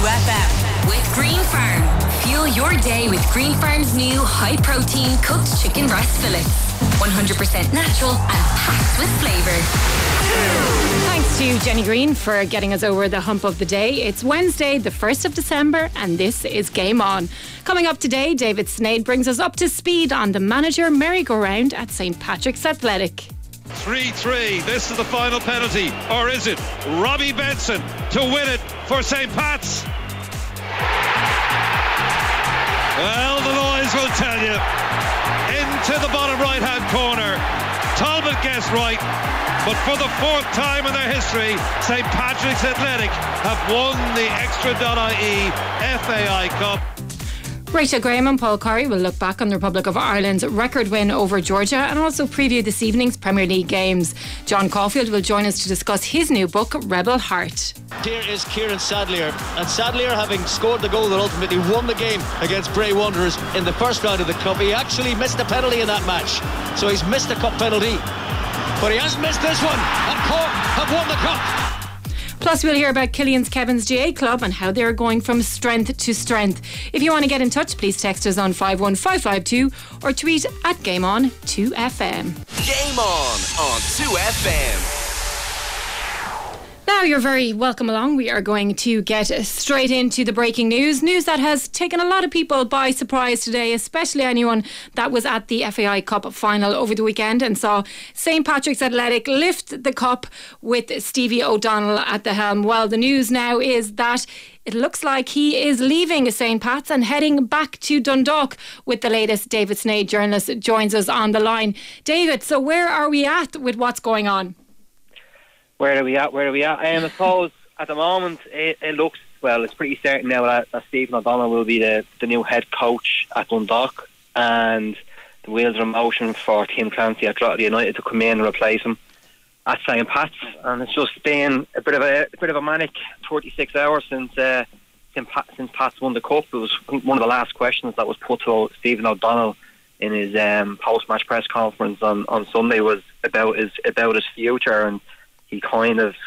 2FM with Green Farm. Fuel your day with Green Farm's new high-protein cooked chicken breast fillets. 100% natural and packed with flavour. Thanks to Jenny Green for getting us over the hump of the day. It's Wednesday, the 1st of December, and this is Game On. Coming up today, David Sneyd brings us up to speed on the manager merry-go-round at St Patrick's Athletic. 3-3, this is the final penalty, or is it Robbie Benson to win it for St Pat's? Well, the noise will tell you. Into the bottom right hand corner, Talbot guessed right, but for the fourth time in their history, St Patrick's Athletic have won the Extra.ie FAI Cup. Rachel Graham and Paul Curry will look back on the Republic of Ireland's record win over Georgia and also preview this evening's Premier League games. John Caulfield will join us to discuss his new book, Rebel Heart. Here is Kieran Sadlier, and Sadlier, having scored the goal that ultimately won the game against Bray Wanderers in the first round of the Cup, he actually missed a penalty in that match, so he's missed a Cup penalty, but he hasn't missed this one, and Cork have won the Cup. Plus, we'll hear about Killian's Kevin's GA Club and how they're going from strength to strength. If you want to get in touch, please text us on 51552 or tweet at GameOn2FM. Game on 2FM. Now you're very welcome along. We are going to get straight into the breaking news. News that has taken a lot of people by surprise today, especially anyone that was at the FAI Cup final over the weekend and saw St Patrick's Athletic lift the cup with Stevie O'Donnell at the helm. Well, the news now is that it looks like he is leaving St Pat's and heading back to Dundalk with the latest. David Sneyd, journalist, joins us on the line. David, so where are we at with what's going on? Where are we at? I suppose at the moment it looks, well, it's pretty certain now that Stephen O'Donnell will be the new head coach at Dundalk, and the wheels are in motion for Tim Clancy at Drogheda United to come in and replace him at St Pat's. And it's just been a bit of a manic 36 hours since Pat's won the cup. It was one of the last questions that was put to Stephen O'Donnell in his post-match press conference on Sunday was about his future, and he kind of,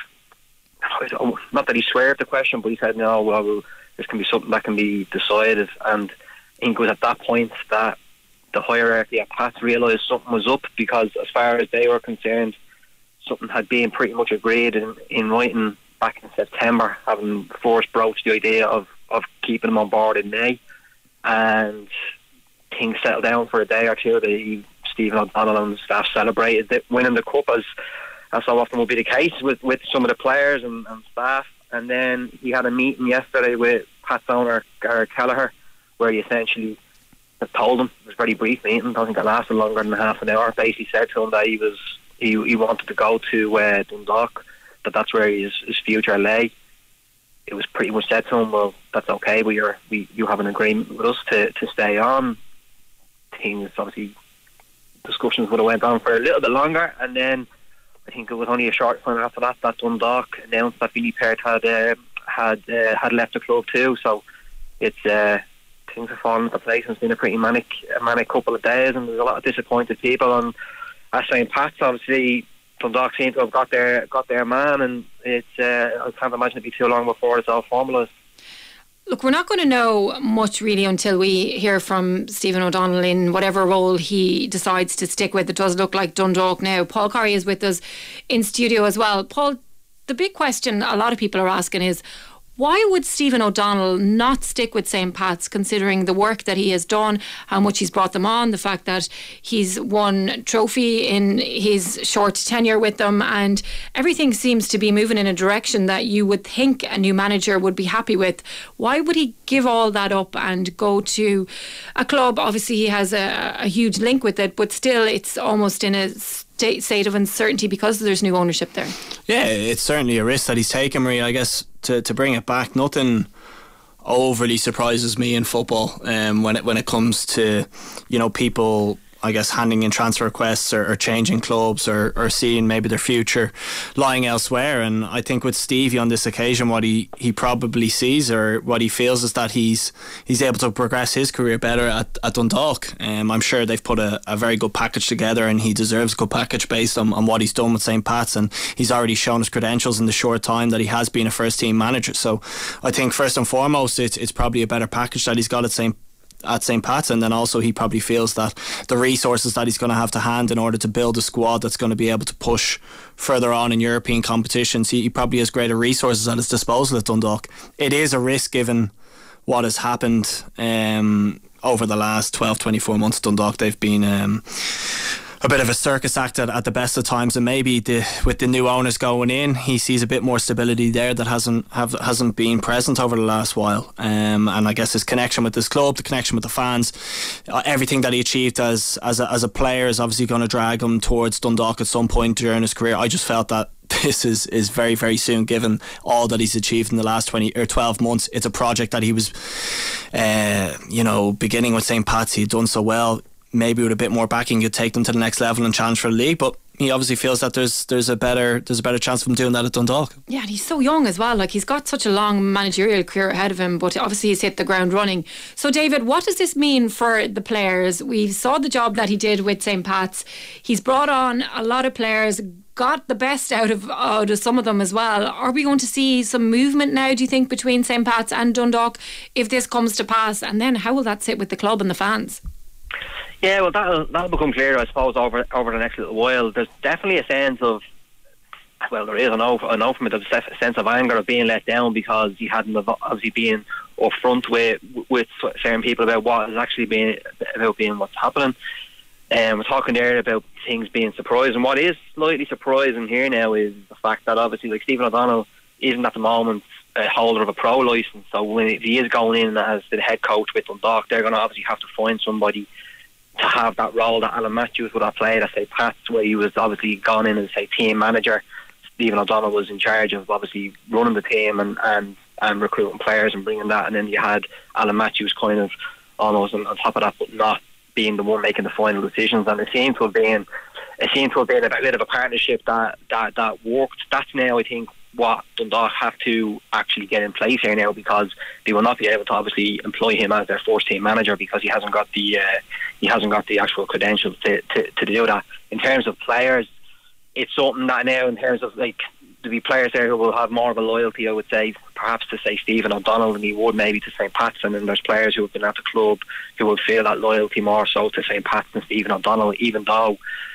not that he swerved the question, but he said, no, well, this can be something that can be decided. And I think it was at that point that the hierarchy at Pats realised something was up, because as far as they were concerned, something had been pretty much agreed in writing back in September, having first broached the idea of keeping him on board in May. And things settled down for a day or two. Stephen O'Donnell and the staff celebrated winning the cup, as so often will be the case with some of the players and staff. And then he had a meeting yesterday with Pat's owner, Gareth Kelleher, where he essentially told him, it was a very brief meeting, I don't think it lasted longer than half an hour, basically said to him that he wanted to go to Dundalk, that's where his future lay. It was pretty much said to him, well, that's okay, but you have an agreement with us to stay on. Things, obviously, discussions would have went on for a little bit longer, and then I think it was only a short time after that Dundalk announced that Billy Peart had left the club too. So it's things have fallen into place. It's been a pretty manic couple of days, and there's a lot of disappointed people. And at St Pat's, obviously, Dundalk seem to have got their man, and it's I can't imagine it'd be too long before it's all formalised. Look, we're not going to know much really until we hear from Stephen O'Donnell in whatever role he decides to stick with. It does look like Dundalk now. Paul Curry is with us in studio as well. Paul, the big question a lot of people are asking is, why would Stephen O'Donnell not stick with St Pat's, considering the work that he has done, how much he's brought them on, the fact that he's won trophy in his short tenure with them, and everything seems to be moving in a direction that you would think a new manager would be happy with? Why would he give all that up and go to a club? Obviously he has a huge link with it, but still it's almost in a state of uncertainty because there's new ownership there. Yeah, it's certainly a risk that he's taken, Marie. I guess to bring it back, nothing overly surprises me in football when it comes to, people I guess, handing in transfer requests or changing clubs or seeing maybe their future lying elsewhere. And I think with Stevie on this occasion, what he probably sees or what he feels is that he's able to progress his career better at Dundalk. I'm sure they've put a very good package together, and he deserves a good package based on what he's done with St. Pat's, and he's already shown his credentials in the short time that he has been a first team manager. So I think first and foremost it's probably a better package that he's got at St. Pat's, and then also he probably feels that the resources that he's going to have to hand in order to build a squad that's going to be able to push further on in European competitions, he probably has greater resources at his disposal at Dundalk. It is a risk given what has happened over the last 12-24 months at Dundalk. They've been a bit of a circus act at the best of times, and maybe with the new owners going in, he sees a bit more stability there that hasn't been present over the last while. And I guess his connection with this club, the connection with the fans, everything that he achieved as a player is obviously going to drag him towards Dundalk at some point during his career. I just felt that this is very, very soon, given all that he's achieved in the last 20 or 12 months. It's a project that he was beginning with St. Pat's. He'd done so well. Maybe with a bit more backing you'd take them to the next level and challenge for the league, but he obviously feels that there's a better chance of him doing that at Dundalk. Yeah, and he's so young as well. Like, he's got such a long managerial career ahead of him, but obviously he's hit the ground running. So David, what does this mean for the players? We saw the job that he did with St. Pat's. He's brought on a lot of players, got the best out of some of them as well. Are we going to see some movement now, do you think, between St. Pat's and Dundalk if this comes to pass? And then how will that sit with the club and the fans? Yeah, well, that'll become clearer, I suppose, over the next little while. There's definitely a sense of, well, there is, I know from it, there's a sense of anger of being let down because he hadn't obviously been upfront with certain people about what is actually being what's happening. We're talking there about things being surprising. What is slightly surprising here now is the fact that obviously, like, Stephen O'Donnell isn't at the moment a holder of a pro licence, so when he is going in as the head coach with Dundalk, they're going to obviously have to find somebody to have that role that Alan Matthews would have played at St. Pat's, where he was obviously gone in as, say, team manager. Stephen O'Donnell was in charge of obviously running the team and recruiting players and bringing that, and then you had Alan Matthews kind of almost on top of that, but not being the one making the final decisions. And it seemed to have been a bit of a partnership that worked. That's now, I think, what Dundalk have to actually get in place here now, because they will not be able to obviously employ him as their first team manager because he hasn't got the actual credentials to do that. In terms of players, it's something that now, in terms of, like, there'll be players there who will have more of a loyalty, I would say, perhaps to, say, Stephen O'Donnell than he would maybe to St. Pat's, and then there's players who have been at the club who would feel that loyalty more so to St. Pat's than Stephen O'Donnell, even though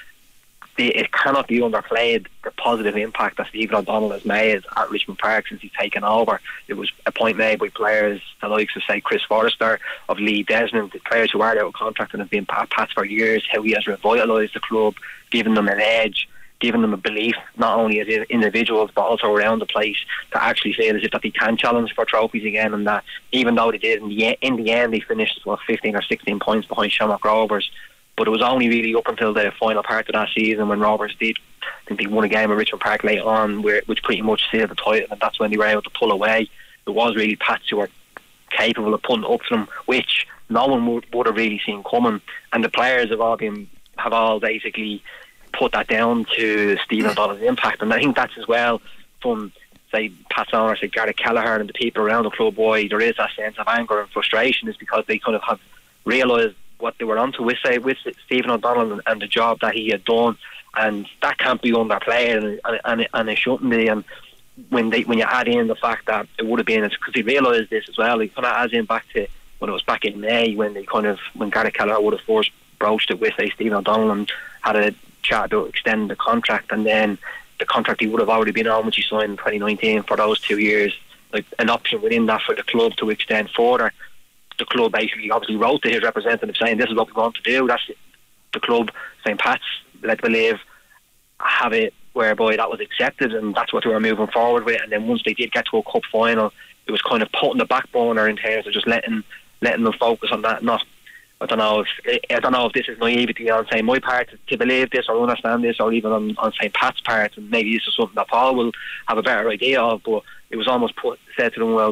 it cannot be underplayed the positive impact that Stephen O'Donnell has made at Richmond Park since he's taken over. It was a point made by players the likes of, say, Chris Forrester, of Lee Desmond, the players who are out of contract and have been at Pats for years, how he has revitalised the club, giving them an edge, giving them a belief, not only as individuals but also around the place, to actually feel as if that they can challenge for trophies again, and that even though they did, in the end they finished 15 or 16 points behind Shamrock Rovers. But it was only really up until the final part of that season when Rovers did, I think they won a game at Richmond Park later on, which pretty much sealed the title, and that's when they were able to pull away. It was really Pats who were capable of putting up to them, which no one would have really seen coming. And the players have all basically put that down to Stephen O'Donnell's impact. And I think that's as well from, say, Pat's owner, say Gareth Kelleher, and the people around the club, why there is that sense of anger and frustration, is because they kind of have realised what they were onto with Stephen O'Donnell and the job that he had done, and that can't be underplayed, and it shouldn't be. And when you add in the fact that it would have been, because he realised this as well, he kind of adds in back to when it was back in May when Gareth Kelleher would have first broached it with, say, Stephen O'Donnell and had a chat about extending the contract, and then the contract he would have already been on, which he signed in 2019 for those 2 years, like an option within that for the club to extend further. The club basically obviously wrote to his representative saying this is what we want to do. That's it. The club, St. Pat's, led believe, have it whereby that was accepted, and that's what they were moving forward with. And then once they did get to a cup final, it was kind of putting the back burner in terms of just letting them focus on that. I don't know if this is naivety on, say, my part to believe this or understand this, or even on St. Pat's part, and maybe this is something that Paul will have a better idea of. But it was almost said to them, well,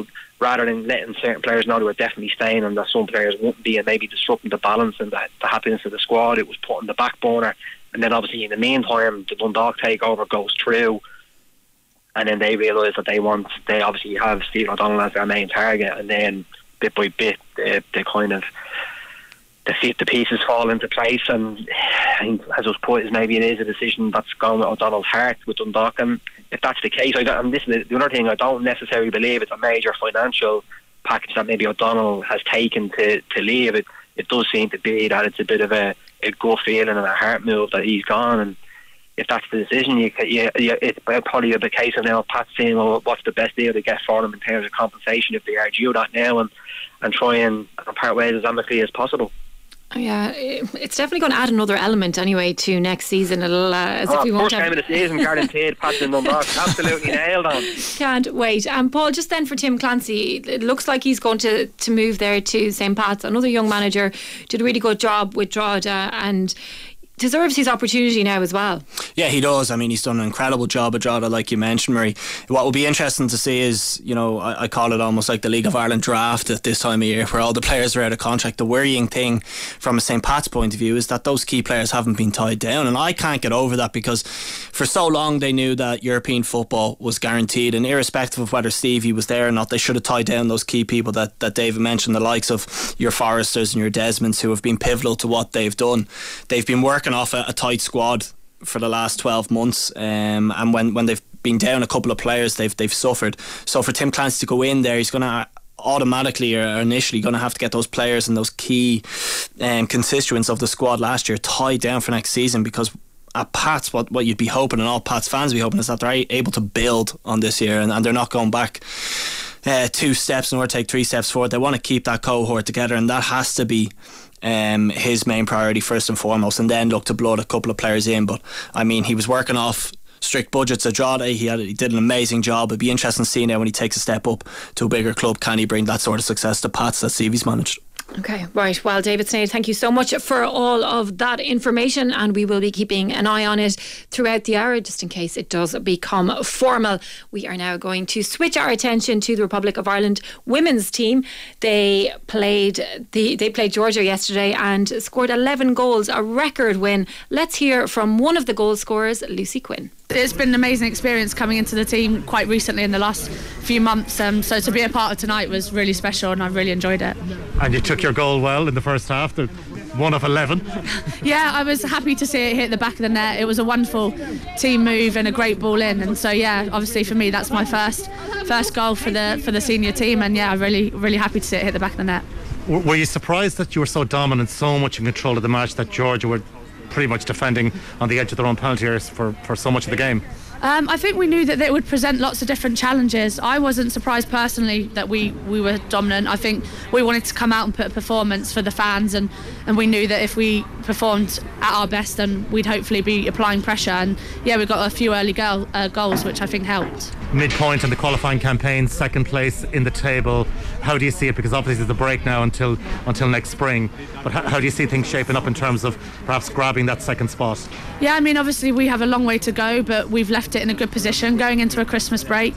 rather than letting certain players know they were definitely staying and that some players wouldn't be, and maybe disrupting the balance and the happiness of the squad. It was put on the back burner, and then obviously in the meantime the Dundalk takeover goes through, and then they realise that they obviously have Stephen O'Donnell as their main target, and then bit by bit they kind of the pieces fall into place. And I think, as was put, maybe it is a decision that's gone with O'Donnell's heart with Dundalk. And if that's the case, and this is the other thing, I don't necessarily believe it's a major financial package that maybe O'Donnell has taken to leave. It does seem to be that it's a bit of a gut feeling and a heart move that he's gone. And if that's the decision, it's probably the case of now Pat saying, well, what's the best deal to get for them in terms of compensation if they are due that now, and try and part ways as amicably as possible. Yeah, it's definitely going to add another element anyway to next season. It'll as if we won't first game of the season, guaranteed. Pat in Dundalk, absolutely nailed on. Can't wait. Paul, just then for Tim Clancy, it looks like he's going to move there to St. Pat's. Another young manager, did a really good job with Drogheda and deserves his opportunity now as well. Yeah, he does. I mean, he's done an incredible job at Drogheda, like you mentioned, Marie. What will be interesting to see is, I call it almost like the League of Ireland draft at this time of year, where all the players are out of contract. The worrying thing from a St. Pat's point of view is that those key players haven't been tied down, and I can't get over that, because for so long they knew that European football was guaranteed, and irrespective of whether Stevie was there or not, they should have tied down those key people that David mentioned, the likes of your Forresters and your Desmonds, who have been pivotal to what they've done. They've been working off a tight squad for the last 12 months, and when they've been down a couple of players, they've suffered. So for Tim Clancy to go in there, he's going to automatically or initially going to have to get those players and those key constituents of the squad last year tied down for next season, because at Pats, what you'd be hoping, and all Pats fans would be hoping, is that they're able to build on this year, and they're not going back 2 steps nor take 3 steps forward. They want to keep that cohort together, and that has to be his main priority first and foremost, and then look to blood a couple of players in. But I mean, he was working off strict budgets at Drogheda. He did an amazing job. It'd be interesting to see now when he takes a step up to a bigger club, can he bring that sort of success to Pats that Stevie's managed. Okay, right. Well, David Sneyd, thank you so much for all of that information, and we will be keeping an eye on it throughout the hour just in case it does become formal. We are now going to switch our attention to the Republic of Ireland women's team. They played Georgia yesterday and scored 11 goals, a record win. Let's hear from one of the goal scorers, Lucy Quinn. It's been an amazing experience coming into the team quite recently in the last few months, so to be a part of tonight was really special and I really enjoyed it. And you took your goal well in the first half, the 1 of 11. Yeah, I was happy to see it hit the back of the net. It was a wonderful team move and a great ball in, and so yeah, obviously for me that's my first goal for the senior team, and yeah, I'm really happy to see it hit the back of the net. Were you surprised that you were so dominant, so much in control of the match, that Georgia were pretty much defending on the edge of their own penalty areas for so much of the game? I think we knew that they would present lots of different challenges. I wasn't surprised personally that we were dominant. I think we wanted to come out and put a performance for the fans, and we knew that if we performed at our best, then we'd hopefully be applying pressure. And yeah, we got a few early goals, which I think helped. Midpoint in the qualifying campaign, second place in the table. How do you see it? Because obviously there's a break now until next spring. But how do you see things shaping up in terms of perhaps grabbing that second spot? Yeah, I mean, obviously we have a long way to go, but we've left it in a good position going into a Christmas break.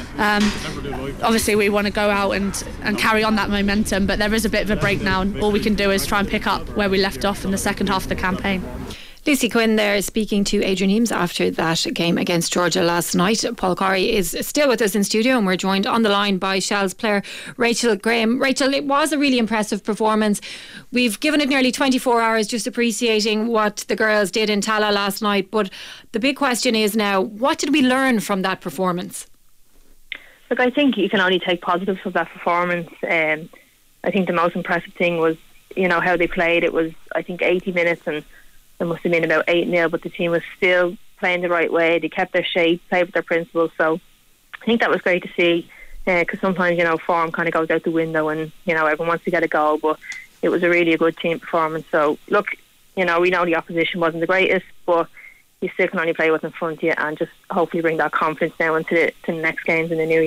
Obviously we want to go out and carry on that momentum, but there is a bit of a break now, and all we can do is try and pick up where we left off in the second half of the campaign. Lucy Quinn there speaking to Adrian Eames after that game against Georgia last night. Paul Corey is still with us in studio, and we're joined on the line by Shell's player Rachel Graham. Rachel, it was a really impressive performance. We've given it nearly 24 hours just appreciating what the girls did in Tala last night, but the big question is now, what did we learn from that performance? Look, I think you can only take positives from that performance. I think the most impressive thing was, how they played. It was, I think, 80 minutes and there must have been about 8-0, but the team was still playing the right way. They kept their shape, played with their principles. So I think that was great to see, because sometimes, form kind of goes out the window and, everyone wants to get a goal, but it was a really good team performance. So, look, we know the opposition wasn't the greatest, but you still can only play what's in front of you and just hopefully bring that confidence now into the next games in the new year.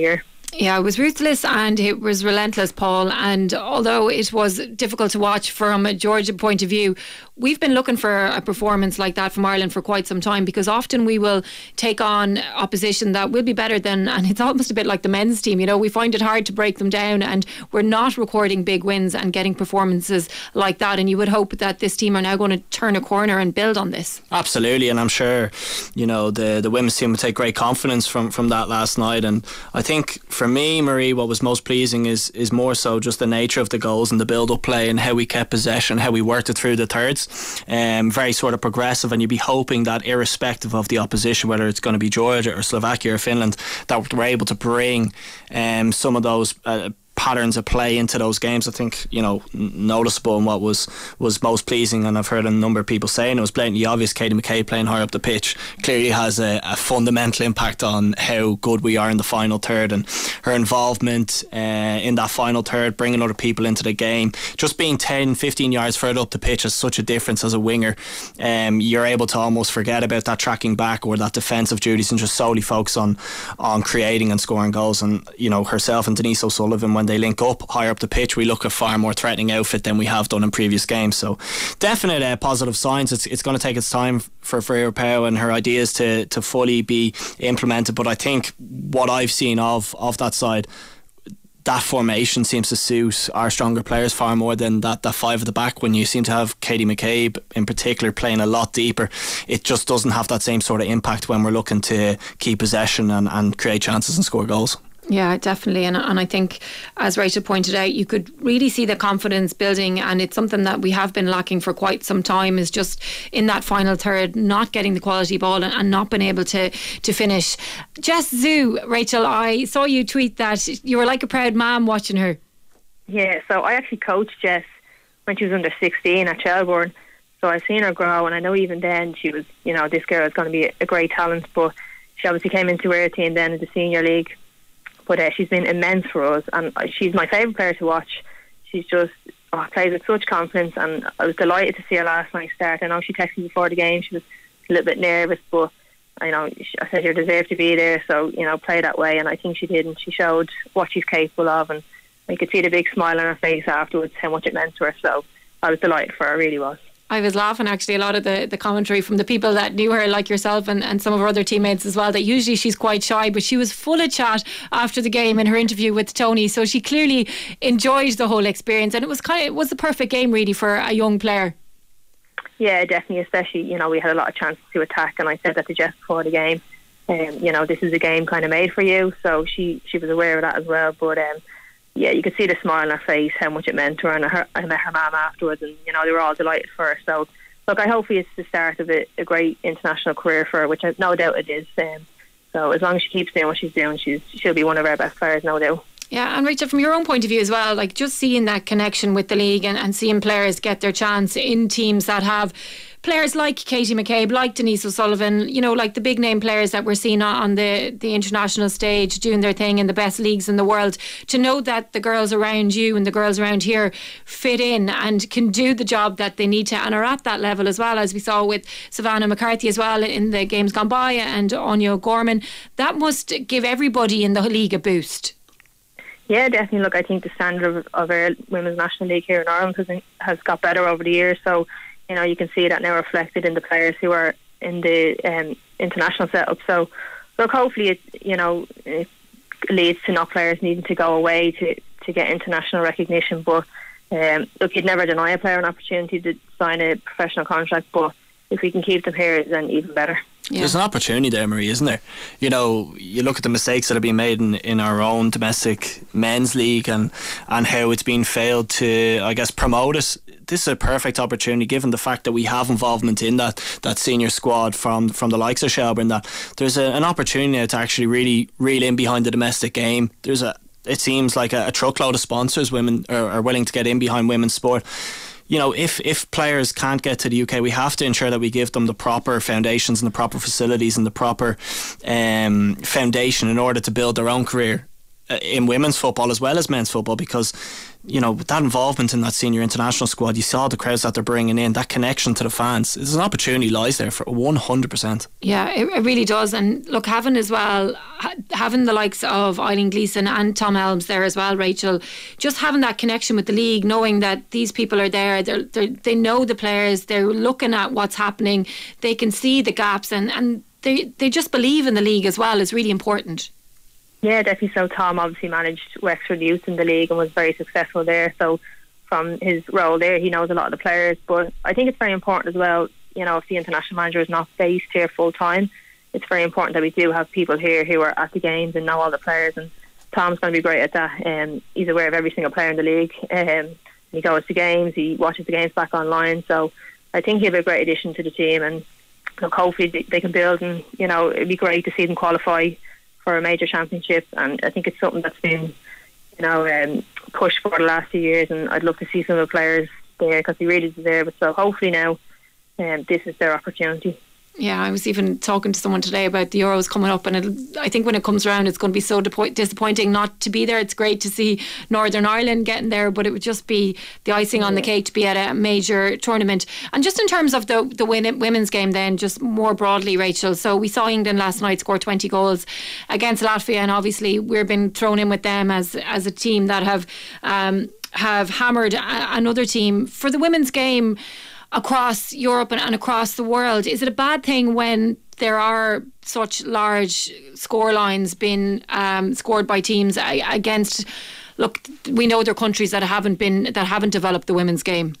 Yeah, it was ruthless and it was relentless, Paul. And although it was difficult to watch from a Georgia point of view, we've been looking for a performance like that from Ireland for quite some time, because often we will take on opposition that will be better than, and it's almost a bit like the men's team, you know, we find it hard to break them down, and we're not recording big wins and getting performances like that. And you would hope that this team are now going to turn a corner and build on this. Absolutely, and I'm sure, you know, the women's team will take great confidence from that last night. And I think for me, Marie, what was most pleasing is more so just the nature of the goals and the build-up play and how we kept possession, how we worked it through the thirds. Very sort of progressive, and you'd be hoping that irrespective of the opposition, whether it's going to be Georgia or Slovakia or Finland, that we're able to bring some of those patterns of play into those games. I think, you know, noticeable, and what was most pleasing, and I've heard a number of people saying it was blatantly obvious, Katie McCabe playing higher up the pitch clearly has a fundamental impact on how good we are in the final third, and her involvement in that final third, bringing other people into the game, just being 10-15 yards further up the pitch has such a difference as a winger. You're able to almost forget about that tracking back or that defensive duties and just solely focus on creating and scoring goals. And, you know, herself and Denise O'Sullivan, when they link up higher up the pitch, we look a far more threatening outfit than we have done in previous games. So definite positive signs. It's going to take its time for Freya Powell and her ideas to fully be implemented, but I think what I've seen of that side, that formation seems to suit our stronger players far more than that five at the back. When you seem to have Katie McCabe in particular playing a lot deeper, it just doesn't have that same sort of impact when we're looking to keep possession and create chances and score goals. Yeah, definitely. And I think, as Rachel pointed out, you could really see the confidence building, and it's something that we have been lacking for quite some time, is just in that final third, not getting the quality ball and not being able to finish. Jess Zhu, Rachel, I saw you tweet that you were like a proud mum watching her. Yeah, so I actually coached Jess when she was under 16 at Shelbourne. So I've seen her grow, and I know even then she was, you know, this girl is going to be a great talent, but she obviously came into our team then in the senior league. But she's been immense for us, and she's my favourite player to watch. She's just plays with such confidence, and I was delighted to see her last night start. I know she texted me before the game, she was a little bit nervous, but I know I said you deserve to be there, so, you know, play that way, and I think she did, and she showed what she's capable of, and I could see the big smile on her face afterwards, how much it meant to her. So I was delighted for her, I really was. I was laughing actually a lot of the commentary from the people that knew her, like yourself and some of her other teammates as well, that usually she's quite shy, but she was full of chat after the game in her interview with Tony, so she clearly enjoyed the whole experience, and it was the perfect game really for a young player. Yeah, definitely, especially, you know, we had a lot of chances to attack, and I said that to Jess before the game, you know, this is a game kind of made for you, so she was aware of that as well. But yeah, you could see the smile on her face, how much it meant to her, and I met her mum afterwards, and, you know, they were all delighted for her. So look, I hopefully it's the start of a great international career for her, which I no doubt it is. So as long as she keeps doing what she's doing, she'll be one of our best players, no doubt. Yeah, and Rachel, from your own point of view as well, like just seeing that connection with the league and seeing players get their chance in teams that have players like Katie McCabe, like Denise O'Sullivan, you know, like the big name players that we're seeing on the international stage doing their thing in the best leagues in the world, to know that the girls around you and the girls around here fit in and can do the job that they need to and are at that level as well, as we saw with Savannah McCarthy as well in the games gone by, and Anya O'Gorman, that must give everybody in the league a boost. Yeah, definitely. Look, I think the standard of our Women's National League here in Ireland has got better over the years, so, you know, you can see that now reflected in the players who are in the international setup. So, look, hopefully it leads to not players needing to go away to get international recognition. But look, you'd never deny a player an opportunity to sign a professional contract, but if we can keep them here, then even better. Yeah. There's an opportunity there, Marie, isn't there? You know, you look at the mistakes that have been made in our own domestic men's league and how it's been failed to, I guess, promote it. This is a perfect opportunity, given the fact that we have involvement in that senior squad from the likes of Shelbourne, that there's an opportunity to actually really reel in behind the domestic game. It seems like a truckload of sponsors women are willing to get in behind women's sport. You know, if players can't get to the UK, we have to ensure that we give them the proper foundations and the proper facilities and the proper foundation in order to build their own career in women's football as well as men's football, because you know, with that involvement in that senior international squad, you saw the crowds that they're bringing in, that connection to the fans. There's an opportunity lies there for 100%. Yeah, it really does. And look, having the likes of Eileen Gleeson and Tom Helms there as well, Rachel, just having that connection with the league, knowing that these people are there, they know the players, they're looking at what's happening, they can see the gaps, and they just believe in the league as well, is really important. Yeah, definitely so. Tom obviously managed Wexford Youth in the league and was very successful there. So from his role there, he knows a lot of the players. But I think it's very important as well, you know, if the international manager is not based here full time, it's very important that we do have people here who are at the games and know all the players. And Tom's going to be great at that. He's aware of every single player in the league. He goes to games, he watches the games back online. So I think he'll be a great addition to the team. And look, hopefully they can build, and you know, it'd be great to see them qualify for a major championship. And I think it's something that's been, you know, pushed for the last few years, and I'd love to see some of the players there because they really deserve it. So hopefully now this is their opportunity. Yeah, I was even talking to someone today about the Euros coming up, and I think when it comes around it's going to be so disappointing not to be there. It's great to see Northern Ireland getting there, but it would just be the icing on the cake to be at a major tournament. And just in terms of the women's game then, just more broadly, Rachel, so we saw England last night score 20 goals against Latvia, and obviously we've been thrown in with them as a team that have hammered another team. For the women's game across Europe and across the world, is it a bad thing when there are such large score lines being scored by teams against, look, we know there are countries that haven't developed the women's game?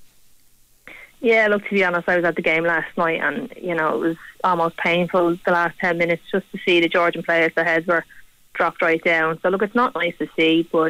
Yeah, look, to be honest, I was at the game last night, and you know, it was almost painful the last 10 minutes just to see the Georgian players, their heads were dropped right down. So look, it's not nice to see, but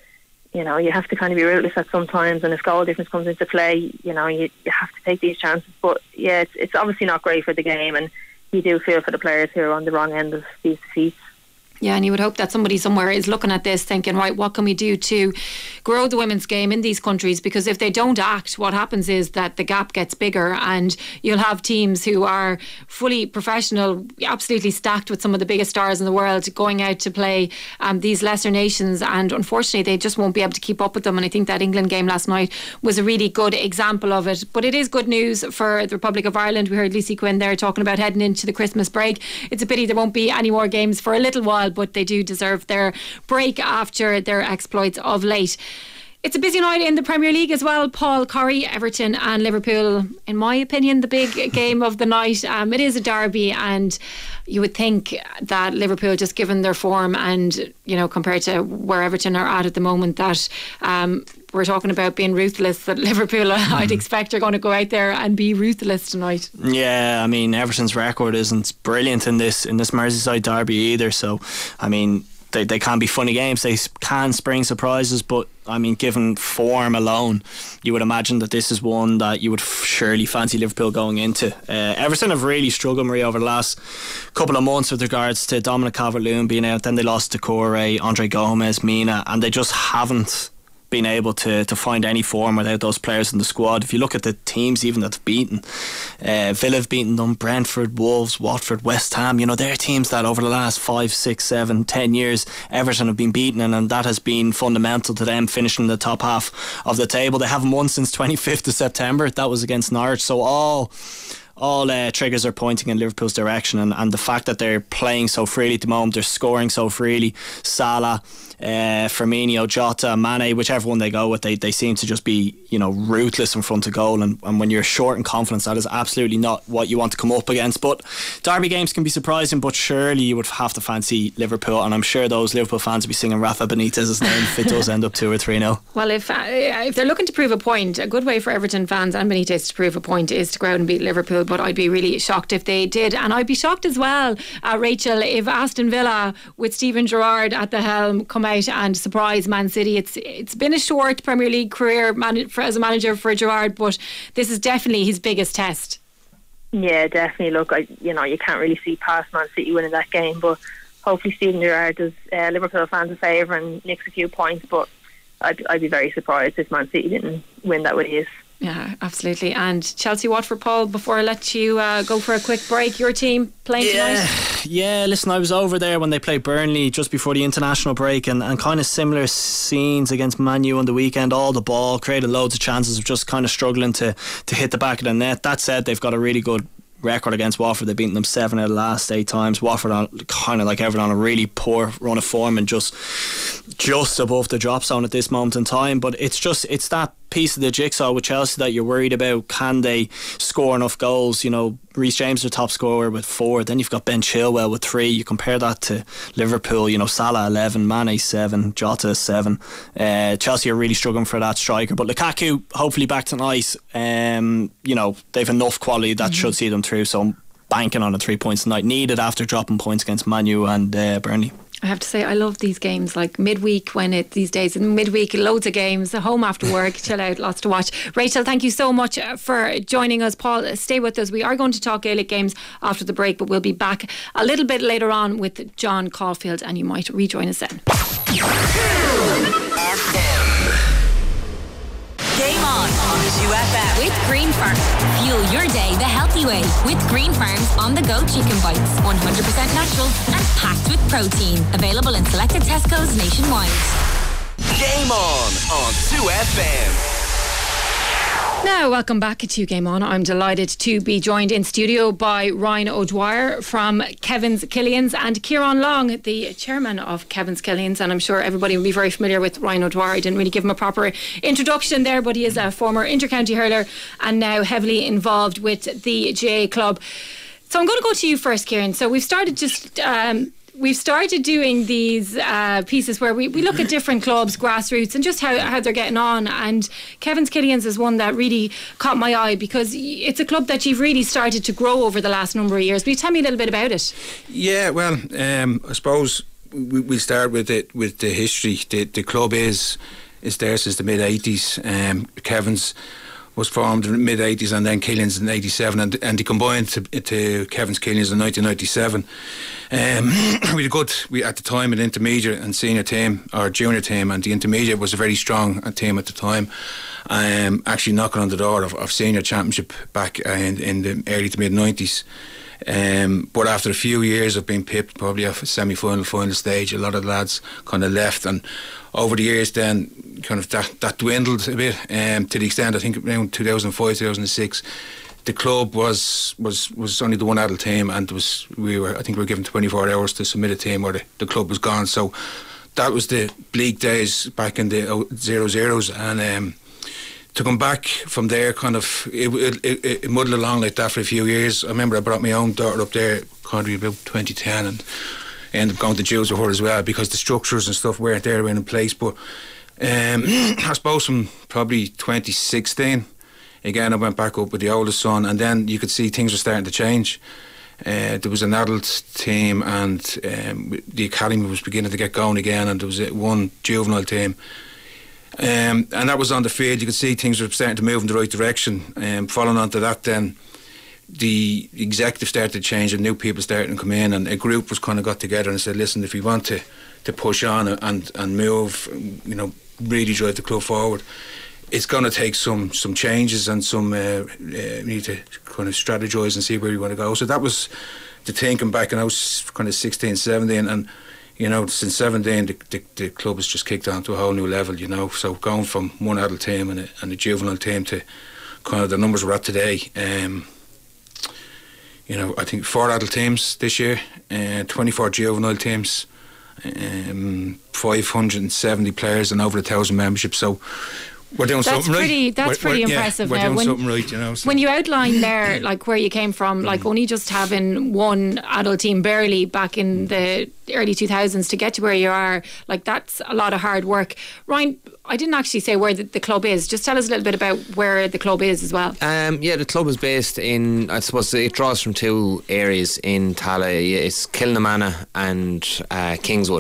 you know, you have to kind of be ruthless at sometimes, and if goal difference comes into play, you know, you have to take these chances. But yeah, it's obviously not great for the game, and you do feel for the players who are on the wrong end of these defeats. Yeah, and you would hope that somebody somewhere is looking at this thinking, right, what can we do to grow the women's game in these countries? Because if they don't act, what happens is that the gap gets bigger, and you'll have teams who are fully professional, absolutely stacked with some of the biggest stars in the world, going out to play these lesser nations, and unfortunately they just won't be able to keep up with them. And I think that England game last night was a really good example of it. But it is good news for the Republic of Ireland. We heard Lucy Quinn there talking about heading into the Christmas break. It's a pity there won't be any more games for a little while, but they do deserve their break after their exploits of late. It's a busy night in the Premier League as well, Paul. Corrie, Everton and Liverpool, in my opinion, the big game of the night. It is a derby, and you would think that Liverpool, just given their form and, you know, compared to where Everton are at the moment, that we're talking about being ruthless, that Liverpool, I'd expect, are going to go out there and be ruthless tonight. Yeah, I mean, Everton's record isn't brilliant in this Merseyside derby either, so I mean, they can be funny games, they can spring surprises, but I mean, given form alone, you would imagine that this is one that you would surely fancy Liverpool going into. Everton have really struggled, Maria, over the last couple of months with regards to Dominic Calvert-Lewin being out. Then they lost to Corey, Andre Gomez, Mina, and they just haven't been able to find any form without those players in the squad. If you look at the teams even that have beaten, Villa have beaten them, Brentford, Wolves, Watford, West Ham, you know, they're teams that over the last 5, 6, 7, 10 years Everton have been beaten, and that has been fundamental to them finishing in the top half of the table. They haven't won since 25th of September. That was against Norwich. So all triggers are pointing in Liverpool's direction, and the fact that they're playing so freely at the moment, they're scoring so freely. Salah, Firmino, Jota, Mane, whichever one they go with, they seem to just be, you know, ruthless in front of goal, and when you're short in confidence, that is absolutely not what you want to come up against. But derby games can be surprising, but surely you would have to fancy Liverpool, and I'm sure those Liverpool fans will be singing Rafa Benitez's name if it does end up 2 or 3-0. Well, if they're looking to prove a point, a good way for Everton fans and Benitez to prove a point is to go out and beat Liverpool, but I'd be really shocked if they did. And I'd be shocked as well, Rachel, if Aston Villa with Steven Gerrard at the helm come out and surprise Man City. It's been a short Premier League career as a manager for Gerrard, but this is definitely his biggest test. Yeah, definitely. Look, you can't really see past Man City winning that game, but hopefully Steven Gerrard does Liverpool fans a favour and nicks a few points, but I'd be very surprised if Man City didn't win that with ease. Yeah, absolutely. And Chelsea Watford, Paul, before I let you go for a quick break, your team playing tonight? Yeah, listen, I was over there when they played Burnley just before the international break, and kind of similar scenes against Man U on the weekend. All the ball, created loads of chances, of just kind of struggling to hit the back of the net. That said, they've got a really good record against Watford. They've beaten them 7 out of the last 8 times. Watford on, kind of like Everton, on a really poor run of form and just above the drop zone at this moment in time. But it's that piece of the jigsaw with Chelsea that you're worried about. Can they score enough goals? You know, Reece James the top scorer with 4, then you've got Ben Chilwell with 3. You compare that to Liverpool, you know, Salah 11, Mane 7, Jota 7. Chelsea are really struggling for that striker, but Lukaku hopefully back tonight. You know, they've enough quality that should see them through, so I'm banking on the 3 points tonight, needed after dropping points against Man U and Burnley. I have to say, I love these games, like midweek, these days, in midweek, loads of games, home after work, chill out, lots to watch. Rachel, thank you so much for joining us. Paul, stay with us. We are going to talk Gaelic games after the break, but we'll be back a little bit later on with John Caulfield, and you might rejoin us then. Game on 2FM with Green Farm. Fuel your day the healthy way with Green Farm's on-the-go chicken bites. 100% natural and packed with protein. Available in selected Tesco's nationwide. Game on 2FM. Now, welcome back to Game On. I'm delighted to be joined in studio by Ryan O'Dwyer from Kevin's Killians and Kieran Long, the chairman of Kevin's Killians. And I'm sure everybody will be very familiar with Ryan O'Dwyer. I didn't really give him a proper introduction there, but he is a former inter-county hurler and now heavily involved with the GA club. So I'm going to go to you first, Kieran. So we've started doing these pieces where we look at different clubs, grassroots, and just how they're getting on. And Kevin's Killians is one that really caught my eye because it's a club that you've really started to grow over the last number of years. Will you tell me a little bit about it? Yeah, well, I suppose we'll start with the history. The club is there since the mid-80s. Kevin's was formed in the mid-80s and then Killians in 87 and they combined to Kevin's Killians in 1997. We at the time an intermediate and senior team or junior team, and the intermediate was a very strong team at the time, actually knocking on the door of senior championship back in the early to mid-90s. But after a few years of being pipped probably off a semi-final, final stage, a lot of the lads kind of left, and over the years then kind of that dwindled a bit, to the extent I think around 2005, 2006 the club was only the one adult team, and we were given 24 hours to submit a team or the club was gone. So that was the bleak days back in the 00s, and to come back from there, kind of it muddled along like that for a few years. I remember I brought my own daughter up there kind of about 2010 and ended up going to Jules with her as well because the structures and stuff weren't in place. But I suppose from probably 2016 again I went back up with the oldest son, and then you could see things were starting to change. There was an adult team and the academy was beginning to get going again, and there was one juvenile team. And that was on the field. You could see things were starting to move in the right direction. Following on to that, then the executive started to change and new people started to come in, and a group was kind of got together and said, listen, if we want to push on and move, you know, really drive the club forward, it's going to take some changes and some we need to kind of strategise and see where we want to go. So that was the thinking back, and I was kind of 16, 17, and you know, since 17 the club has just kicked on to a whole new level, you know. So going from one adult team and a juvenile team to kind of the numbers we're at today, you know, I think 4 adult teams this year, 24 juvenile teams, 570 players and over 1,000 memberships. So we're doing something right. That's pretty impressive. We're doing something right, you know. So. When you outline there, like where you came from, like only just having one adult team barely back in the early 2000s to get to where you are, like that's a lot of hard work. Ryan, I didn't actually say where the club is. Just tell us a little bit about where the club is as well. Yeah, the club is based in, I suppose it draws from 2 areas in Tallaght. It's Kilnamana and Kingswood.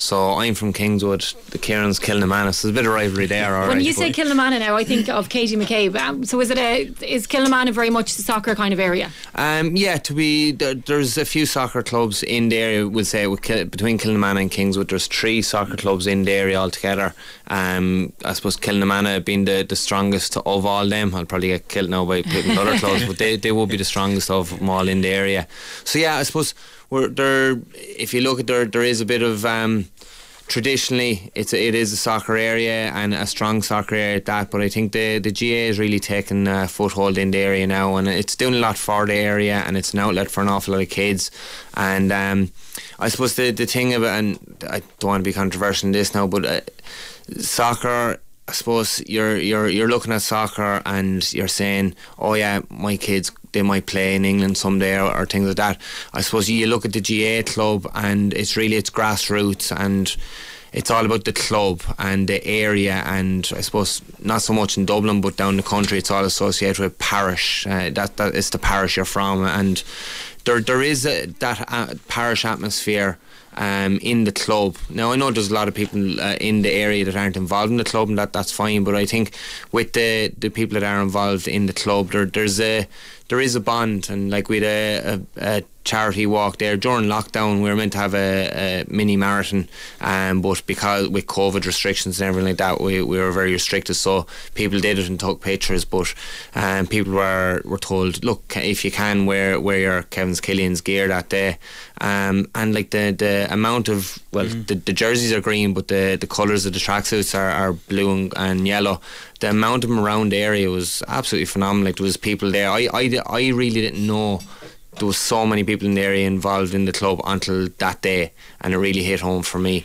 So I'm from Kingswood, the Kieran's Kilnamanagh, so there's a bit of rivalry there. When you say Kilnamanagh now, I think of Katie McCabe. So is Kilnamanagh very much the soccer kind of area? Yeah, there's a few soccer clubs in the area. We'll say between Kilnamanagh and Kingswood, there's 3 soccer clubs in the area altogether. I suppose Kilnamanagh being the strongest of all them. I'll probably get killed now by picking other clubs, but they will be the strongest of them all in the area. So yeah, I suppose if you look at there is a bit of traditionally it is a soccer area and a strong soccer area at that, but I think the GAA is really taking a foothold in the area now, and it's doing a lot for the area, and it's an outlet for an awful lot of kids. And I suppose the thing about, and I don't want to be controversial in this now, but soccer, I suppose you're looking at soccer and you're saying, oh yeah, my kids, they might play in England someday or things like that. I suppose you look at the GAA club and it's grassroots, and it's all about the club and the area, and I suppose not so much in Dublin but down the country it's all associated with parish. That is the parish you're from, and there is that parish atmosphere in the club. Now I know there's a lot of people in the area that aren't involved in the club, and that's fine, but I think with the people that are involved in the club, there is a bond. And like we had a charity walk there during lockdown. We were meant to have a mini marathon, but because with COVID restrictions and everything like that, we were very restricted, so people did it and took pictures, but people were told, look, if you can, wear your Kevin's Killian's gear that day. And like the amount of, the jerseys are green, but the colours of the tracksuits are blue and yellow. The amount of them around the area was absolutely phenomenal. Like, there was people there. I really didn't know there was so many people in the area involved in the club until that day, and it really hit home for me.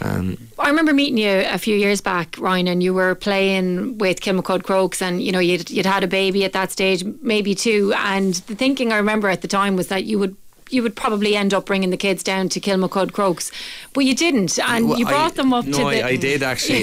I remember meeting you a few years back, Ryan, and you were playing with Kilmacud Crokes, and you know you'd had a baby at that stage, maybe 2, and the thinking I remember at the time was that you would probably end up bringing the kids down to Kilmacud Crokes, but you didn't, and you brought them up to the... I did actually.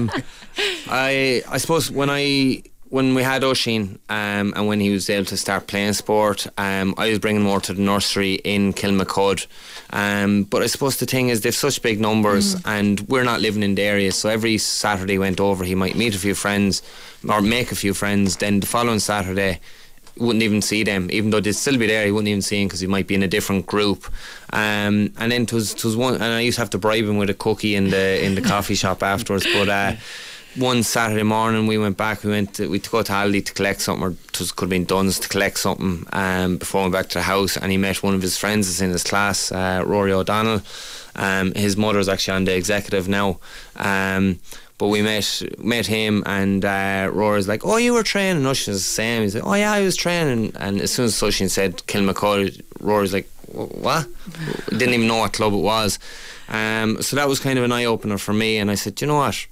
I suppose when we had Oisín and when he was able to start playing sport, I was bringing him over to the nursery in Kilmacud, but I suppose the thing is they've such big numbers, and we're not living in the area, so every Saturday he went over, he might meet a few friends or make a few friends, then the following Saturday wouldn't even see them, even though they'd still be there. He wouldn't even see them because he might be in a different group. And then it was one, and I used to have to bribe him with a cookie in the coffee shop afterwards. But one Saturday morning we went back. We to go to Aldi to collect something, or it could have been Dunn's to collect something. Before we went back to the house, and he met one of his friends that's in his class, Rory O'Donnell. His mother's actually on the executive now. But we met him, and Rory's like, oh, you were training? And Oisín was the same. He's like, oh yeah, I was training. And as soon as Oisín said Kilmacud, Rory's like, what? Didn't even know what club it was. So that was kind of an eye-opener for me, and I said, you know what,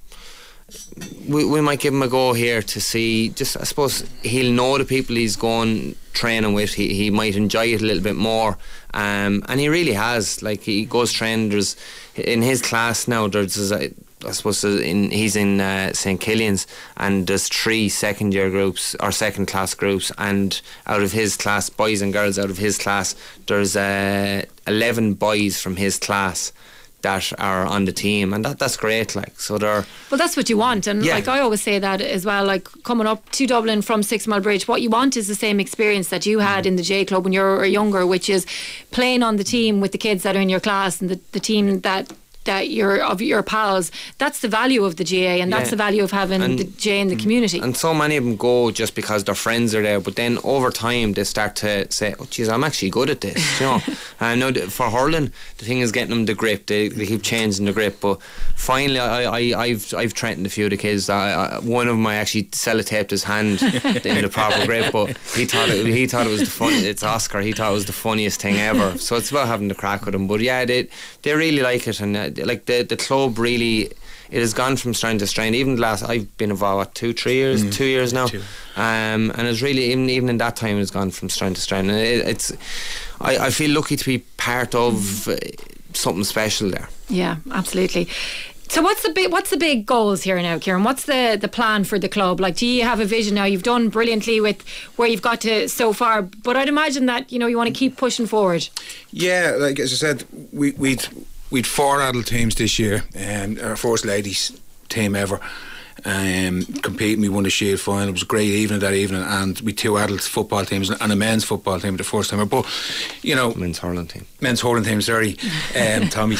we might give him a go here to see, just I suppose he'll know the people he's going training with, he might enjoy it a little bit more, and he really has. Like, he goes training, there's in his class now, there's I suppose he's in St Killian's, and there's 3 second year groups or second class groups, and out of his class, boys and girls out of his class, there's 11 boys from his class that are on the team, and that's great. Like, so they're, well, that's what you want, and like I always say that as well, like coming up to Dublin from 6 Mile Bridge, what you want is the same experience that you had in the J Club when you were younger, which is playing on the team with the kids that are in your class, and the team that you're of your pals. That's the value of the GAA, and that's the value of having the GAA in the community. And so many of them go just because their friends are there, but then over time they start to say, oh geez, I'm actually good at this, you know. And I know for hurling, the thing is getting them the grip. They keep changing the grip, but finally I've trained a few of the kids. One of them, I actually sellotaped his hand in the proper grip, but he thought it was the fun. It's Oscar. He thought it was the funniest thing ever. So it's about having the crack with them. But yeah, they really like it, and like the club really, it has gone from strength to strength. Even the last, I've been involved 2-3 years, 2 years now, and it's really even in that time it's gone from strength to strength. And I feel lucky to be part of something special there. Yeah, absolutely. So what's the big goals here now, Kieran? What's the plan for the club? Like, do you have a vision now? You've done brilliantly with where you've got to so far, but I'd imagine that, you know, you want to keep pushing forward. Yeah, like as I said, we'd we'd 4 adult teams this year, our first ladies team ever. Competing, we won the Shield final. It was a great evening that evening, and we 2 adult football teams and a men's football team the first time. But men's hurling team, sorry, Tommy.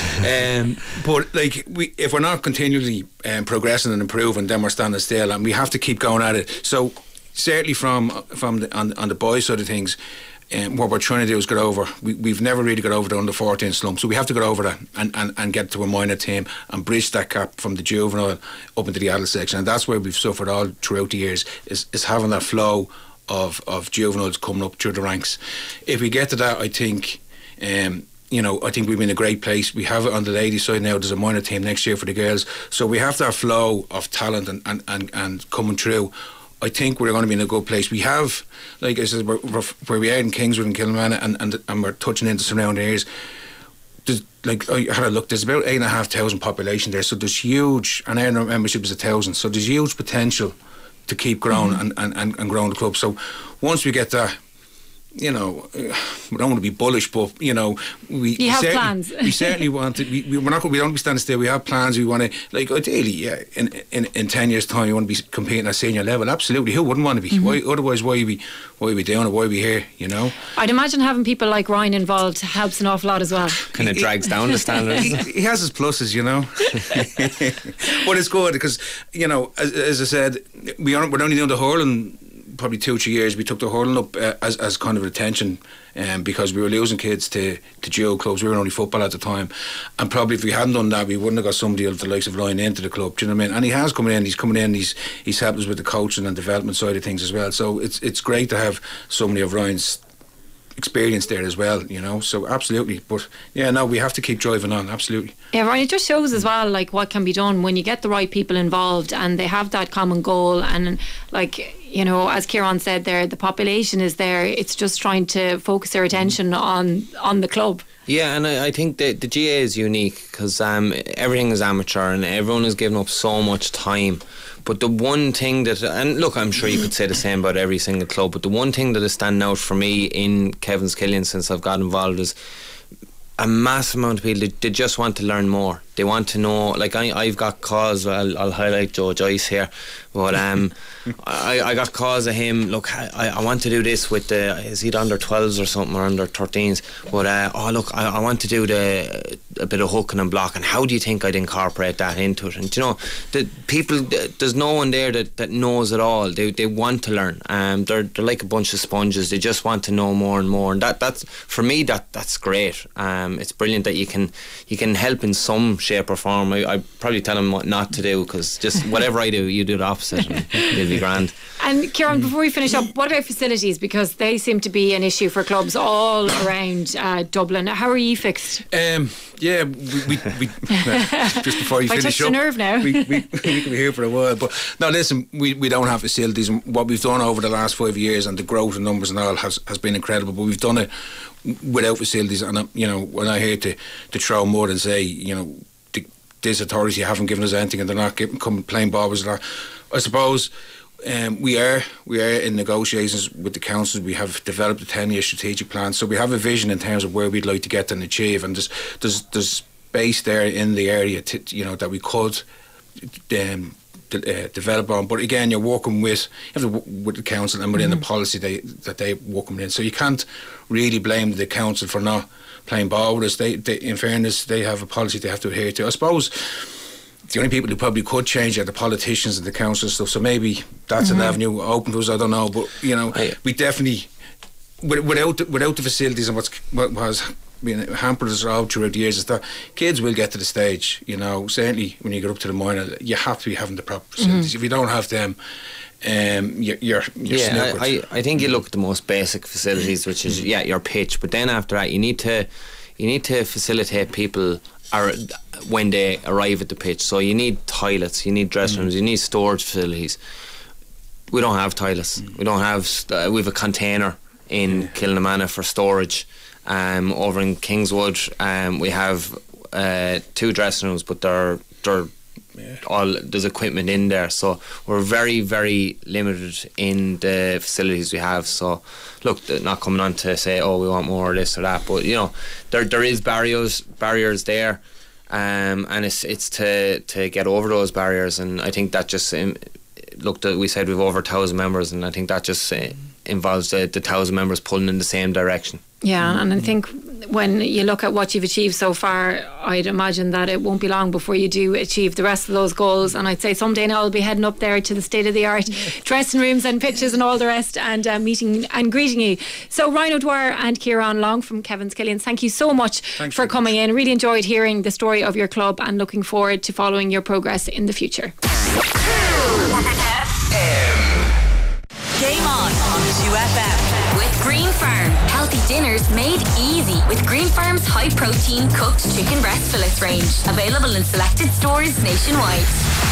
But like, if we're not continually progressing and improving, then we're standing still, and we have to keep going at it. So certainly on the boys' side of things, what we're trying to do is get over. We've never really got over the under 14 slump, so we have to get over that and get to a minor team and bridge that gap from the juvenile up into the adult section. And that's where we've suffered all throughout the years, is having that flow of juveniles coming up through the ranks. If we get to that, I think I think we'll be in a great place. We have it on the ladies' side now. There's a minor team next year for the girls, so we have that flow of talent and coming through. I think we're going to be in a good place. We have, like I said, where we are in Kingswood and Kilnamanagh, and we're touching into surrounding areas. There's, like, I had a look, there's about 8,500 population there, so there's huge, and our membership is 1,000, so there's huge potential to keep growing and growing the club. So once we get that, we don't want to be bullish, but we have plans. We certainly want to. We don't be standing still. We have plans. We want to, like, ideally, in 10 years' time, you want to be competing at senior level. Absolutely, who wouldn't want to be? Why, otherwise, why are we doing it? Why are we here? I'd imagine having people like Ryan involved helps an awful lot as well. Kind of drags down the standards. He has his pluses, but it's good because as I said, we're only doing the hurling. Probably 2-3 years we took the hurling up as kind of retention, because we were losing kids to dual clubs. We were only football at the time, and probably if we hadn't done that, we wouldn't have got somebody of the likes of Ryan into the club. Do you know what I mean? And he has come in. He's helped us with the coaching and development side of things as well. So it's great to have so many of Ryan's experience there as well, so absolutely. But we have to keep driving on, absolutely. Yeah, Ryan, it just shows as well, like, what can be done when you get the right people involved and they have that common goal, and like, as Kieran said there, the population is there. It's just trying to focus their attention on the club. Yeah, and I think the GA is unique because everything is amateur and everyone is giving up so much time. But the one thing that, and look, I'm sure you could say the same about every single club, but the one thing that is standing out for me in Kevin's Killian since I've got involved is a massive amount of people, they just want to learn more. They want to know, like, I've got calls, I'll highlight Joe Joyce here, but I got calls of him, look, I want to do this with is he under 12s or something, or under 13s, but I want to do a bit of hooking and blocking. How do you think I'd incorporate that into it? And the people, there's no one there that knows it all. They want to learn. They're like a bunch of sponges. They just want to know more and more, and that's for me, that's great. It's brilliant that you can help in some shape or form. I probably tell them what not to do, because just whatever I do, you do the opposite, and it'll be grand. And Kieran, before we finish up, what about facilities? Because they seem to be an issue for clubs all around Dublin. How are you fixed? Yeah, we just before you finish touched a nerve now. we could be here for a while. But no, listen, we don't have facilities, and what we've done over the last 5 years and the growth in numbers and all has been incredible. But we've done it without facilities, and when I hear to throw mud and say, this authority haven't given us anything and they're not playing ball with us, I suppose. We are in negotiations with the councils. We have developed a 10-year strategic plan, so we have a vision in terms of where we'd like to get and achieve, and there's space there in the area that we could develop on. But again, you're working with the council and within the policy that they work within, so you can't really blame the council for not playing ball with us. They in fairness, they have a policy they have to adhere to. I suppose the only people who probably could change are the politicians and the council and stuff, so maybe that's an avenue open to us, I don't know. But we definitely, without the facilities and what has been hampered us all throughout the years, is that kids will get to the stage, certainly when you get up to the minor, you have to be having the proper facilities. If you don't have them, you're snookered. I think you look at the most basic facilities, which is your pitch, but then after that you need to facilitate people when they arrive at the pitch. So you need toilets, you need dressing rooms, you need storage facilities. We don't have toilets. We don't have. We have a container in Kilnamanagh for storage. Over in Kingswood, we have 2 dressing rooms, but they're there's equipment in there, so we're very, very limited in the facilities we have. So look, not coming on to say, oh, we want more of this or that, but you know, there is barriers there, and it's to get over those barriers. And I think that just look, we said we've over 1,000 members, and I think that just involves the 1,000 members pulling in the same direction. Yeah, and I think when you look at what you've achieved so far, I'd imagine that it won't be long before you do achieve the rest of those goals. And I'd say someday now I'll be heading up there to the state-of-the-art dressing rooms and pitches and all the rest, and meeting and greeting you. So Ryan O'Dwyer and Kieran Long from Kevin's Killians, thank you so much for coming in. Really enjoyed hearing the story of your club and looking forward to following your progress in the future. Game on 2FM with Green Farm. Healthy dinners made easy with Green Farm's high protein cooked chicken breast fillets range. Available in selected stores nationwide.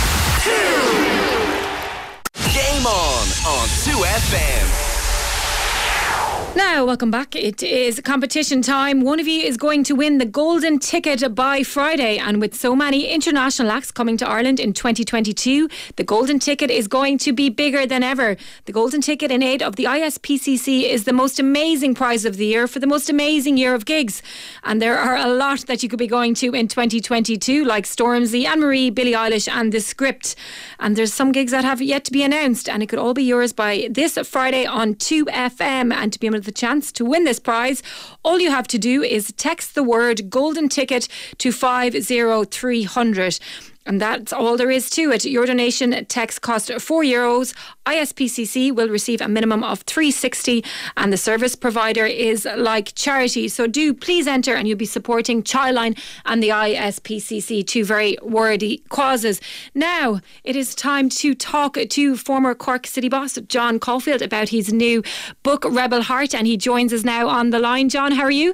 Game on 2FM. Now, welcome back. It is competition time. One of you is going to win the golden ticket by Friday, and with so many international acts coming to Ireland in 2022, the golden ticket is going to be bigger than ever. The golden ticket in aid of the ISPCC is the most amazing prize of the year for the most amazing year of gigs, and there are a lot that you could be going to in 2022, like Stormzy, Anne-Marie, Billie Eilish and The Script, and there's some gigs that have yet to be announced, and it could all be yours by this Friday on 2FM. And to be able the chance to win this prize, all you have to do is text the word golden ticket to 50300. And that's all there is to it. Your donation text cost €4. ISPCC will receive a minimum of $360, and the service provider is like charity. So do please enter, and you'll be supporting Childline and the ISPCC, two very worthy causes. Now it is time to talk to former Cork City boss John Caulfield about his new book Rebel Heart, and he joins us now on the line. John, how are you?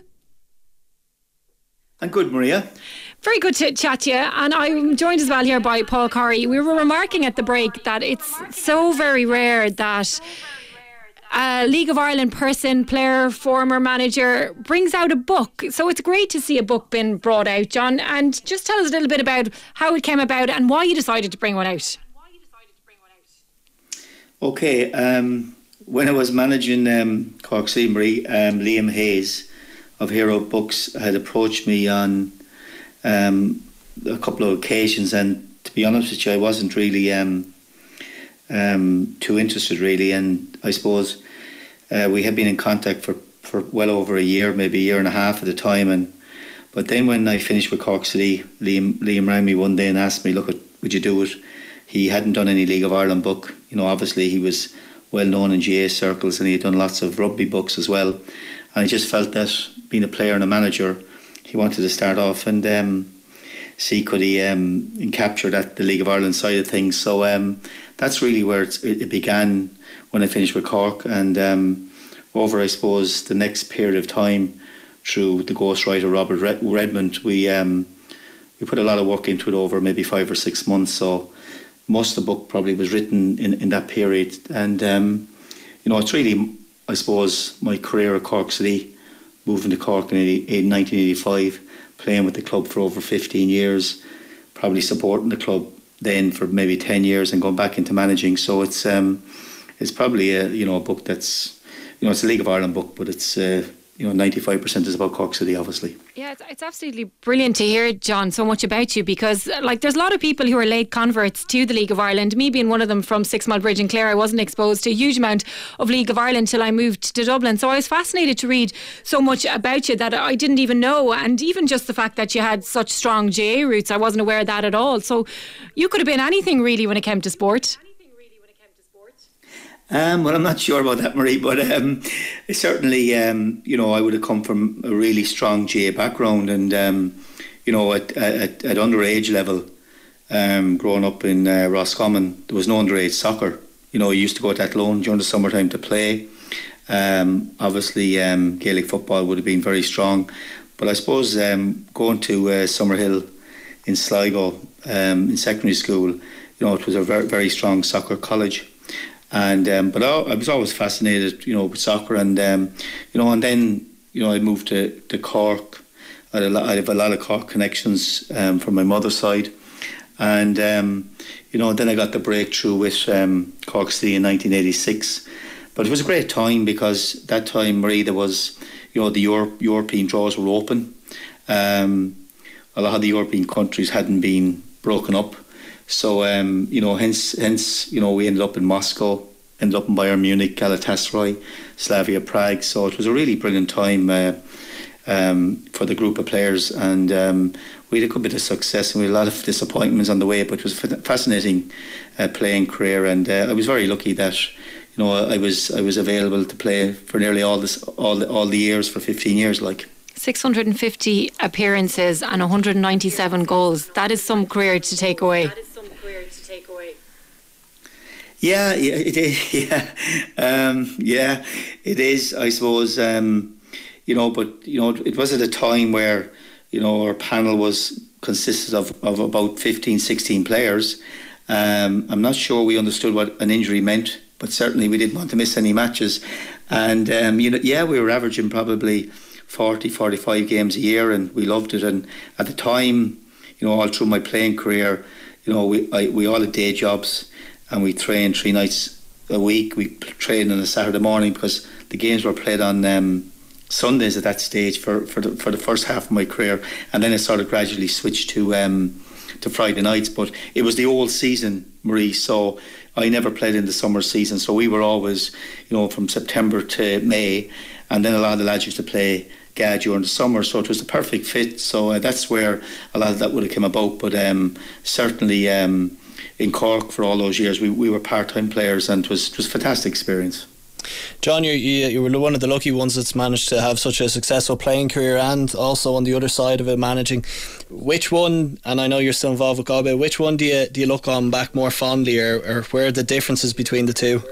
I'm good, Maria. Very good to chat to you, and I'm joined as well here by Paul Corey. We were remarking at the break that it's so very rare that a League of Ireland person, player, former manager brings out a book. So it's great to see a book being brought out, John. And just tell us a little bit about how it came about and why you decided to bring one out. Okay, when I was managing Cork City, Marie, Liam Hayes of Hero Books had approached me on a couple of occasions, and to be honest with you, I wasn't really too interested really, and I suppose we had been in contact for well over a year, maybe a year and a half at the time, but then when I finished with Cork City, Liam rang me one day and asked me, look, would you do it? He hadn't done any League of Ireland book, you know, obviously he was well known in GA circles and he had done lots of rugby books as well, and I just felt that being a player and a manager, he wanted to start off and see could he capture that the League of Ireland side of things. So that's really where it began when I finished with Cork, and over I suppose the next period of time through the ghostwriter Robert Redmond, we put a lot of work into it over maybe 5 or 6 months. So most of the book probably was written in that period, and you know, it's really, I suppose, my career at Cork City, moving to Cork in 1985, playing with the club for over 15 years, probably supporting the club then for maybe 10 years and going back into managing. So it's probably a book that's, you know, it's a League of Ireland book, but it's 95% is about Cork City, obviously. Yeah, it's absolutely brilliant to hear, John, so much about you, because like there's a lot of people who are late converts to the League of Ireland. Me being one of them from 6 Mile Bridge in Clare, I wasn't exposed to a huge amount of League of Ireland till I moved to Dublin. So I was fascinated to read so much about you that I didn't even know, and even just the fact that you had such strong GA roots, I wasn't aware of that at all. So you could have been anything really when it came to sport. Well, I'm not sure about that, Marie, but certainly, I would have come from a really strong GA background, and at underage level, growing up in Roscommon, there was no underage soccer. You know, I used to go to Athlone during the summertime to play. Obviously, Gaelic football would have been very strong, but I suppose going to Summerhill in Sligo in secondary school, you know, it was a very, very strong soccer college. And but I was always fascinated, you know, with soccer, and and then I moved to Cork. I have a lot of Cork connections from my mother's side, And then I got the breakthrough with Cork City in 1986. But it was a great time because that time, Marie, there was, the European draws were open. A lot of the European countries hadn't been broken up. So, hence, we ended up in Moscow, ended up in Bayern Munich, Galatasaray, Slavia Prague. So it was a really brilliant time for the group of players. And we had a good bit of success and we had a lot of disappointments on the way, but it was a fascinating playing career. And I was very lucky that I was available to play for nearly all the years for 15 years. 650 appearances and 197 goals. That is some career to take away. Yeah, it is. Yeah, it is. I suppose. But it was at a time where our panel consisted of about 15, 16 players. I'm not sure we understood what an injury meant, but certainly we didn't want to miss any matches. And we were averaging probably 40, 45 games a year, and we loved it. And at the time, all through my playing career, we all had day jobs, and we trained 3 nights a week. We trained on a Saturday morning because the games were played on Sundays at that stage for the first half of my career, and then it sort of gradually switched to Friday nights. But it was the old season, Marie, so I never played in the summer season, so we were always from September to May, and then a lot of the lads used to play GAA during the summer, so it was the perfect fit. So that's where a lot of that would have come about. But certainly in Cork for all those years we were part-time players, and it was a fantastic experience. John, you were one of the lucky ones that's managed to have such a successful playing career and also on the other side of it managing. Which one, and I know you're still involved with Galway, which one do you look on back more fondly, or where are the differences between the two?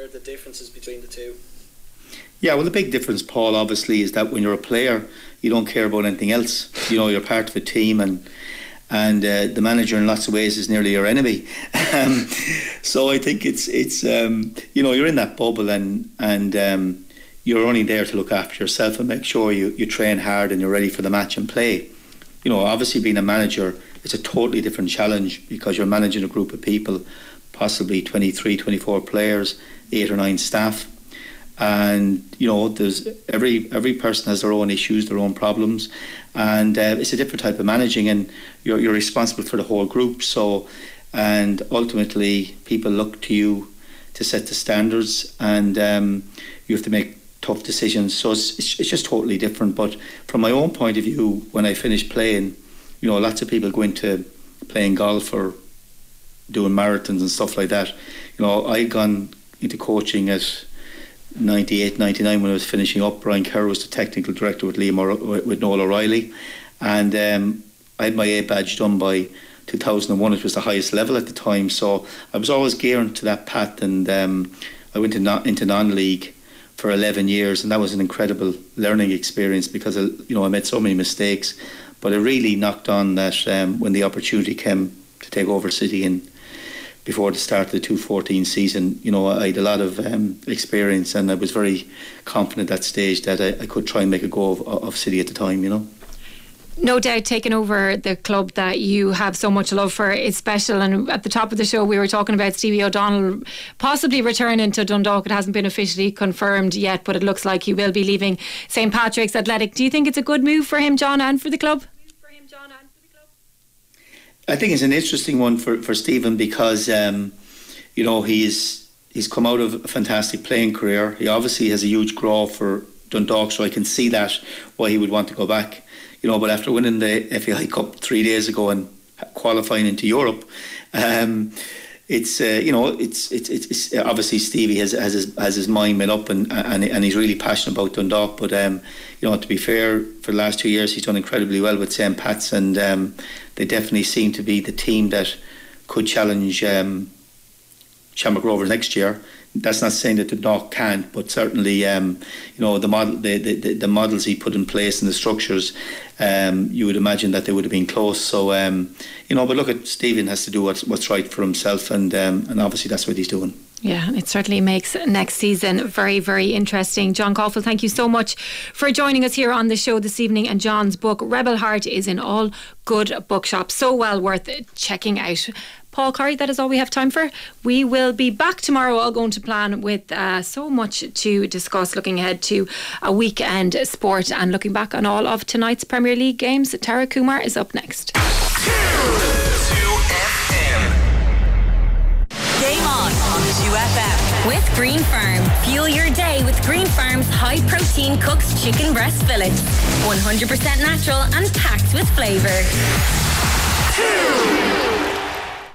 Yeah, well, the big difference, Paul, obviously, is that when you're a player you don't care about anything else. You're part of a team, and the manager in lots of ways is nearly your enemy. So I think it's you're in that bubble, and you're only there to look after yourself and make sure you train hard and you're ready for the match and play. Obviously being a manager, it's a totally different challenge because you're managing a group of people, possibly 23, 24 players, 8 or 9 staff. And there's every person has their own issues, their own problems, and it's a different type of managing, and you're responsible for the whole group. So, and ultimately people look to you to set the standards, and you have to make tough decisions. So it's just totally different. But from my own point of view, when I finished playing, lots of people go into playing golf or doing marathons and stuff like that. I'd gone into coaching at 98, 99 when I was finishing up. Brian Kerr was the technical director with Noel O'Reilly, and I had my A badge done by 2001. It was the highest level at the time, so I was always gearing to that path. And I went into non-league for 11 years, and that was an incredible learning experience because I made so many mistakes, but it really knocked on that when the opportunity came to take over City and before the start of the 2014 season, I had a lot of experience, and I was very confident at that stage that I could try and make a go of City at the time, No doubt taking over the club that you have so much love for is special. And at the top of the show we were talking about Stevie O'Donnell possibly returning to Dundalk. It hasn't been officially confirmed yet, but it looks like he will be leaving St Patrick's Athletic. Do you think it's a good move for him, John, and for the club? I think it's an interesting one for Stephen because he's come out of a fantastic playing career. He obviously has a huge grow for Dundalk, so I can see that why he would want to go back. But after winning the FAI Cup 3 days ago and qualifying into Europe, it's obviously Stevie has his mind made up, and he's really passionate about Dundalk. But to be fair, for the last 2 years he's done incredibly well with St Pat's, and they definitely seem to be the team that could challenge Shamrock Rovers next year. That's not saying that Dundalk can't, but certainly, the models he put in place and the structures, you would imagine that they would have been close. So, but look, at Stephen has to do what's right for himself, and obviously that's what he's doing. Yeah, it certainly makes next season very, very interesting. John Caulfield, thank you so much for joining us here on the show this evening. And John's book, Rebel Heart, is in all good bookshops. So well worth checking out. Paul Curry, that is all we have time for. We will be back tomorrow, all going to plan, with so much to discuss, looking ahead to a weekend sport and looking back on all of tonight's Premier League games. Tara Kumar is up next. 2FM. Game on 2FM with Green Farm. Fuel your day with Green Farm's high protein cooked chicken breast fillets. 100% natural and packed with flavour.